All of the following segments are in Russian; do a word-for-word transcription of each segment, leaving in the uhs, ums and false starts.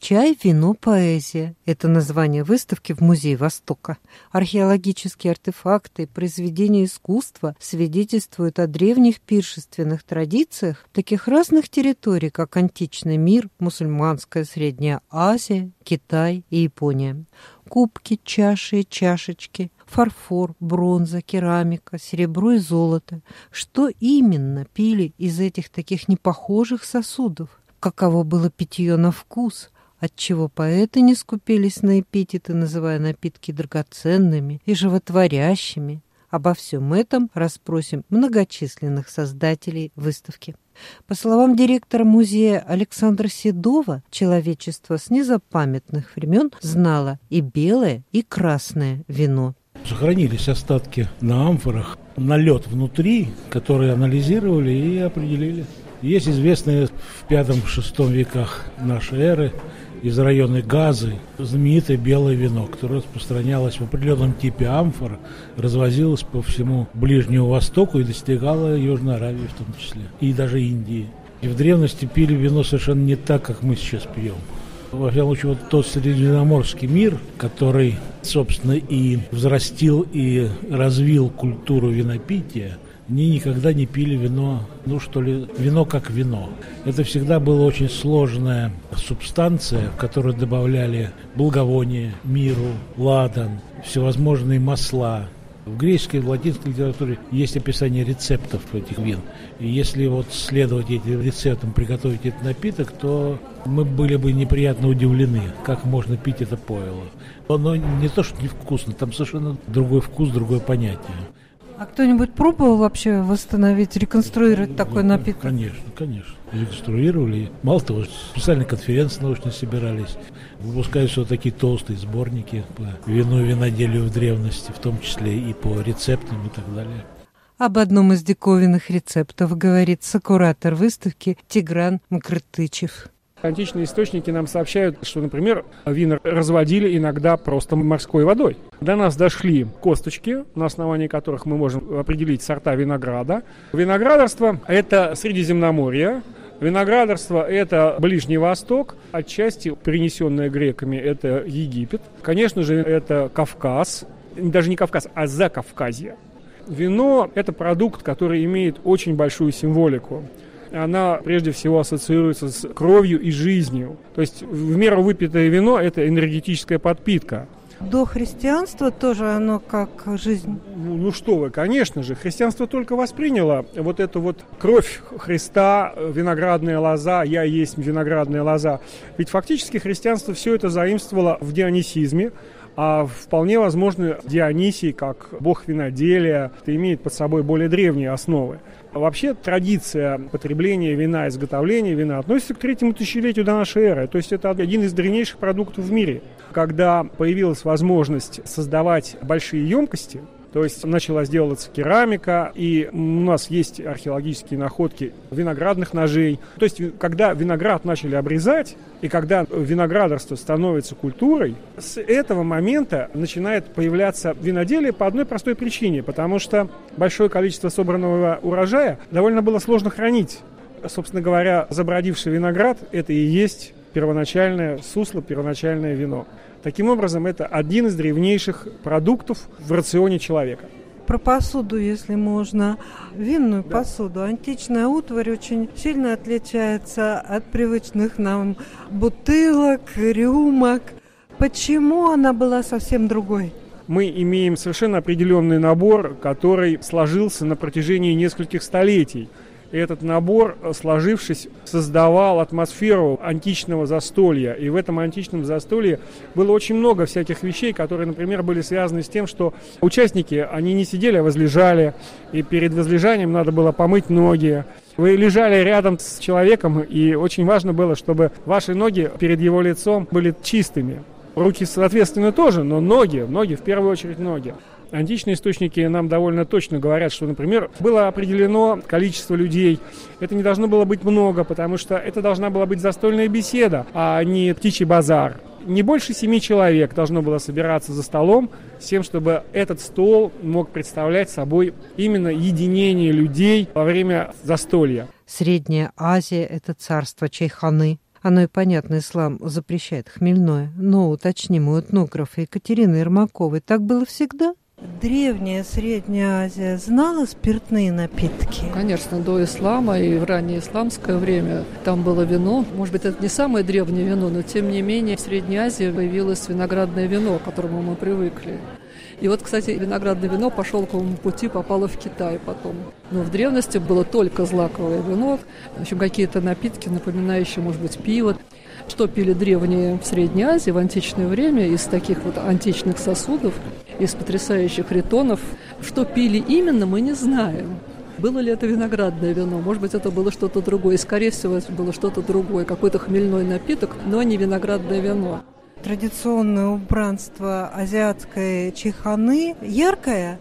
«Чай, вино, поэзия» – это название выставки в Музее Востока. Археологические артефакты и произведения искусства свидетельствуют о древних пиршественных традициях таких разных территорий, как античный мир, мусульманская Средняя Азия, Китай и Япония. Кубки, чаши и чашечки, фарфор, бронза, керамика, серебро и золото. Что именно пили из этих таких непохожих сосудов? Каково было питье на вкус? Отчего поэты не скупились на эпитеты, называя напитки драгоценными и животворящими? Обо всем этом расспросим многочисленных создателей выставки. По словам директора музея Александра Седова, человечество с незапамятных времен знало и белое, и красное вино. Сохранились остатки на амфорах, налет внутри, которые анализировали и определили. Есть известные в пятом-шестом веках нашей эры из района Газы знаменитое белое вино, которое распространялось в определенном типе амфор, развозилось по всему Ближнему Востоку и достигало Южной Аравии в том числе, и даже Индии. И в древности пили вино совершенно не так, как мы сейчас пьем. Во всяком случае, вот тот средиземноморский мир, который, собственно, и взрастил и развил культуру винопития, они никогда не пили вино, ну что ли, вино как вино. Это всегда была очень сложная субстанция, в которую добавляли благовония, миру, ладан, всевозможные масла. В греческой и в латинской литературе есть описание рецептов этих вин. И если вот следовать этим рецептам, приготовить этот напиток, то мы были бы неприятно удивлены, как можно пить это пойло. Оно не то, что невкусно, там совершенно другой вкус, другое понятие. А кто-нибудь пробовал вообще восстановить, реконструировать такой напиток? Конечно, конечно. Реконструировали. Мало того, специальные конференции научные собирались. Выпускаются вот такие толстые сборники по вину и виноделию в древности, в том числе и по рецептам и так далее. Об одном из диковинных рецептов говорит сокуратор выставки Тигран Мкртычев. Античные источники нам сообщают, что, например, вина разводили иногда просто морской водой. До нас дошли косточки, на основании которых мы можем определить сорта винограда. Виноградарство – это Средиземноморье. Виноградарство – это Ближний Восток, отчасти принесенное греками – это Египет. Конечно же, это Кавказ, даже не Кавказ, а Закавказье. Вино – это продукт, который имеет очень большую символику. Она прежде всего ассоциируется с кровью и жизнью. То есть в меру выпитое вино – это энергетическая подпитка. До христианства тоже оно как жизнь? Ну, ну что вы, конечно же, христианство только восприняло вот эту вот кровь Христа, виноградная лоза, я есть виноградная лоза. Ведь фактически христианство все это заимствовало в дионисизме. А вполне возможно, Дионисий, как бог виноделия, имеет под собой более древние основы. Вообще традиция потребления вина, изготовления вина относится к третьему тысячелетию до нашей эры. То есть это один из древнейших продуктов в мире. Когда появилась возможность создавать большие емкости, то есть начала делаться керамика, и у нас есть археологические находки виноградных ножей. То есть когда виноград начали обрезать, и когда виноградарство становится культурой, с этого момента начинает появляться виноделие по одной простой причине, потому что большое количество собранного урожая довольно было сложно хранить. Собственно говоря, забродивший виноград – это и есть первоначальное сусло, первоначальное вино. Таким образом, это один из древнейших продуктов в рационе человека. Про посуду, если можно. Винную да. посуду. Античная утварь очень сильно отличается от привычных нам бутылок, рюмок. Почему она была совсем другой? Мы имеем совершенно определенный набор, который сложился на протяжении нескольких столетий. И этот набор, сложившись, создавал атмосферу античного застолья. И в этом античном застолье было очень много всяких вещей, которые, например, были связаны с тем, что участники, они не сидели, а возлежали. И перед возлежанием надо было помыть ноги. Вы лежали рядом с человеком, и очень важно было, чтобы ваши ноги перед его лицом были чистыми. Руки, соответственно, тоже, но ноги, ноги, в первую очередь ноги. Античные источники нам довольно точно говорят, что, например, было определено количество людей. Это не должно было быть много, потому что это должна была быть застольная беседа, а не птичий базар. Не больше семи человек должно было собираться за столом с тем, чтобы этот стол мог представлять собой именно единение людей во время застолья. Средняя Азия – это царство Чайханы. Оно и понятно, ислам запрещает хмельное. Но, уточним у этнографа Екатерины Ермаковой, так было всегда? Древняя Средняя Азия знала спиртные напитки? Конечно, до ислама и в раннее исламское время там было вино. Может быть, это не самое древнее вино, но тем не менее в Средней Азии появилось виноградное вино, к которому мы привыкли. И вот, кстати, виноградное вино по шелковому пути попало в Китай потом. Но в древности было только злаковое вино, в общем, какие-то напитки, напоминающие, может быть, пиво. Что пили древние в Средней Азии в античное время из таких вот античных сосудов, из потрясающих ритонов? Что пили именно, мы не знаем. Было ли это виноградное вино? Может быть, это было что-то другое. И, скорее всего, это было что-то другое, какой-то хмельной напиток, но не виноградное вино. Традиционное убранство азиатской чайханы яркое,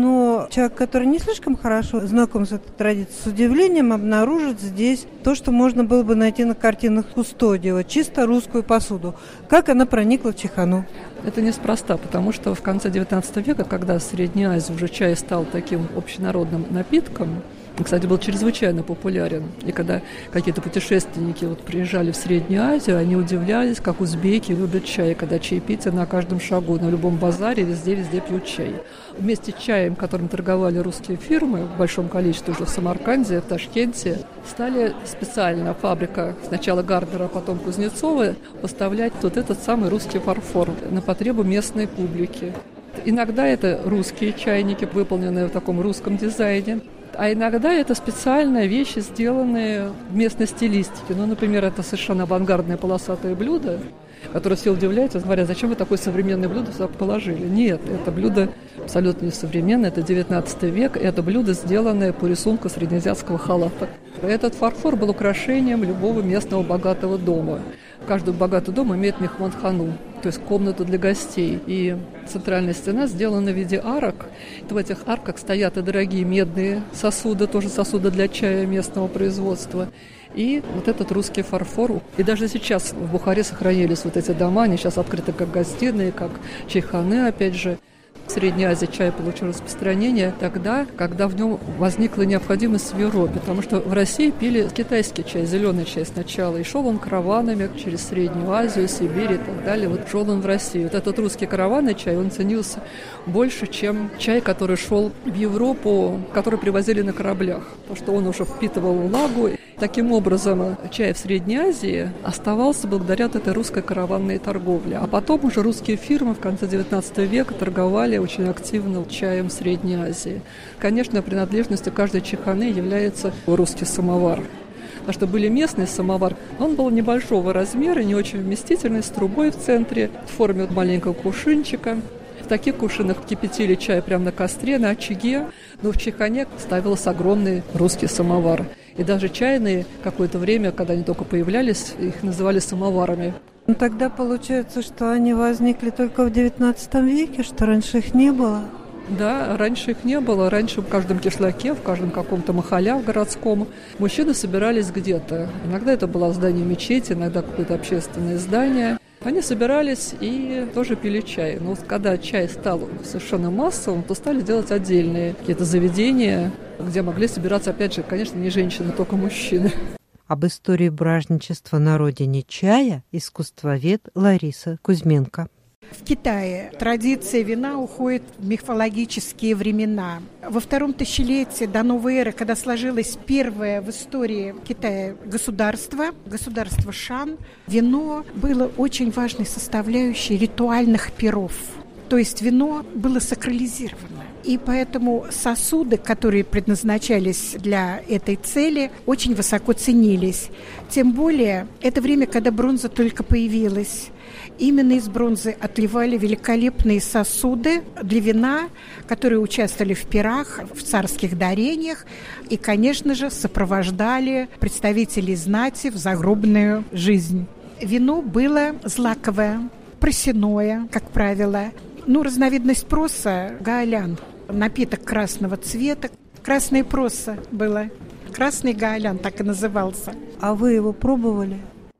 но человек, который не слишком хорошо знаком с этой традицией, с удивлением обнаружит здесь то, что можно было бы найти на картинах Кустодиева, чисто русскую посуду. Как она проникла в чайхану? Это неспроста, потому что в конце девятнадцатого века, когда в Средней Азии уже чай стал таким общенародным напитком, он, кстати, был чрезвычайно популярен. И когда какие-то путешественники вот приезжали в Среднюю Азию, они удивлялись, как узбеки любят чай, когда чаепитие на каждом шагу, на любом базаре, везде-везде пьют чай. Вместе с чаем, которым торговали русские фирмы в большом количестве уже в Самарканде, в Ташкенте, стали специально фабрика сначала Гарднера, а потом Кузнецова поставлять вот этот самый русский фарфор на потребу местной публики. Иногда это русские чайники, выполненные в таком русском дизайне. А иногда это специальные вещи, сделанные в местной стилистике. Ну, например, это совершенно авангардное полосатое блюдо, которое все удивляются, говоря, зачем вы такое современное блюдо сюда положили? Нет, это блюдо абсолютно не современное, это девятнадцатый век, это блюдо, сделанное по рисунку среднеазиатского халата. Этот фарфор был украшением любого местного богатого дома. Каждый богатый дом имеет мехман-хану, то есть комнату для гостей. И центральная стена сделана в виде арок. В этих арках стоят и дорогие медные сосуды, тоже сосуды для чая местного производства. И вот этот русский фарфор. И даже сейчас в Бухаре сохранились вот эти дома, они сейчас открыты как гостиные, как чайханы, опять же. В Средней Азии чай получил распространение тогда, когда в нем возникла необходимость в Европе, потому что в России пили китайский чай, зеленый чай сначала, и шел он караванами через Среднюю Азию, Сибирь и так далее. Вот шел он в Россию. Вот этот русский караванный чай, он ценился больше, чем чай, который шел в Европу, который привозили на кораблях, потому что он уже впитывал влагу. Таким образом, чай в Средней Азии оставался благодаря этой русской караванной торговле. А потом уже русские фирмы в конце девятнадцатого века торговали очень активно чаем в Средней Азии. Конечно, принадлежностью каждой чайханы является русский самовар. Потому что были местный самовар, он был небольшого размера, не очень вместительный, с трубой в центре, в форме маленького кувшинчика. В таких кувшинах кипятили чай прямо на костре, на очаге, но в чайхане ставился огромный русский самовар. И даже чайные какое-то время, когда они только появлялись, их называли самоварами. Ну, тогда получается, что они возникли только в девятнадцатом веке, что раньше их не было? Да, раньше их не было. Раньше в каждом кишлаке, в каждом каком-то махаля в городском мужчины собирались где-то. Иногда это было здание мечети, иногда какое-то общественное здание. Они собирались и тоже пили чай. Но когда чай стал совершенно массовым, то стали делать отдельные какие-то заведения, где могли собираться, опять же, конечно, не женщины, только мужчины. Об истории бражничества на родине чая искусствовед Лариса Кузьменко. В Китае традиция вина уходит в мифологические времена. Во втором тысячелетии до новой эры, когда сложилось первое в истории Китая государство, государство Шан, вино было очень важной составляющей ритуальных пиров. То есть вино было сакрализировано. И поэтому сосуды, которые предназначались для этой цели, очень высоко ценились. Тем более, это время, когда бронза только появилась. Именно из бронзы отливали великолепные сосуды для вина, которые участвовали в пирах, в царских дарениях и, конечно же, сопровождали представителей знати в загробную жизнь. Вино было злаковое, просяное, как правило. Ну, разновидность проса – гаолян, напиток красного цвета. Красное проса было. Красный гаолян так и назывался. А вы его пробовали?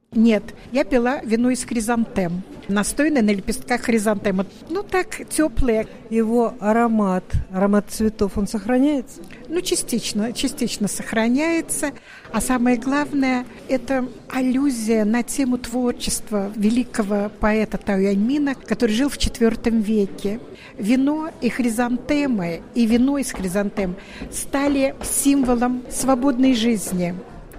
Нет, я пила вино из хризантем, настойное на лепестках хризантема. Ну так, теплое. Его аромат, аромат цветов, он сохраняется? Ну, частично, частично сохраняется. А самое главное, это аллюзия на тему творчества великого поэта Тао Яньмина, который жил в четвёртом веке. Вино и хризантемы, и вино из хризантем стали символом свободной жизни,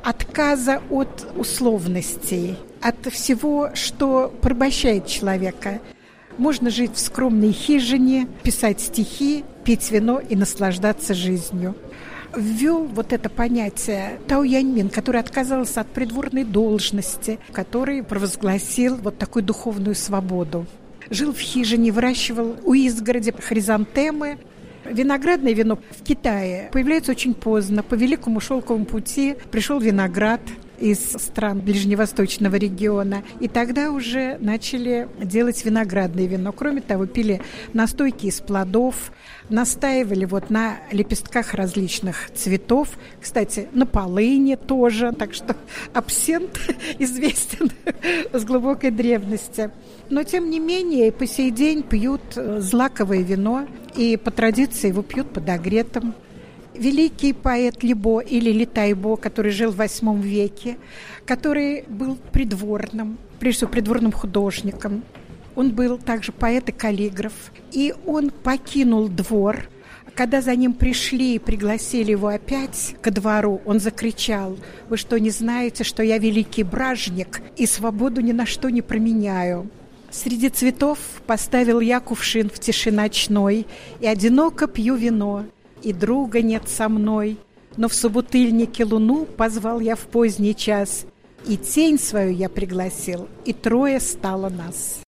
отказа от условностей, от всего, что порабощает человека. Можно жить в скромной хижине, писать стихи, пить вино и наслаждаться жизнью. Ввел вот это понятие Тао Яньмин, который отказался от придворной должности, который провозгласил вот такую духовную свободу. Жил в хижине, выращивал у изгороди хризантемы. Виноградное вино в Китае появляется очень поздно. По Великому шелковому пути пришел виноград из стран ближневосточного региона. И тогда уже начали делать виноградное вино. Кроме того, пили настойки из плодов, настаивали вот на лепестках различных цветов. Кстати, на полыни тоже. Так что абсент известен с глубокой древности. Но, тем не менее, по сей день пьют злаковое вино, и по традиции его пьют подогретым. Великий поэт Либо или Ли Тайбо, который жил в восьмом веке, который был придворным, прежде всего придворным художником. Он был также поэт и каллиграф. И он покинул двор. Когда за ним пришли и пригласили его опять ко двору, он закричал: «Вы что, не знаете, что я великий бражник и свободу ни на что не променяю?» Среди цветов поставил я кувшин в тиши ночной, и одиноко пью вино, и друга нет со мной. Но в собутыльнике луну позвал я в поздний час, и тень свою я пригласил, и трое стало нас.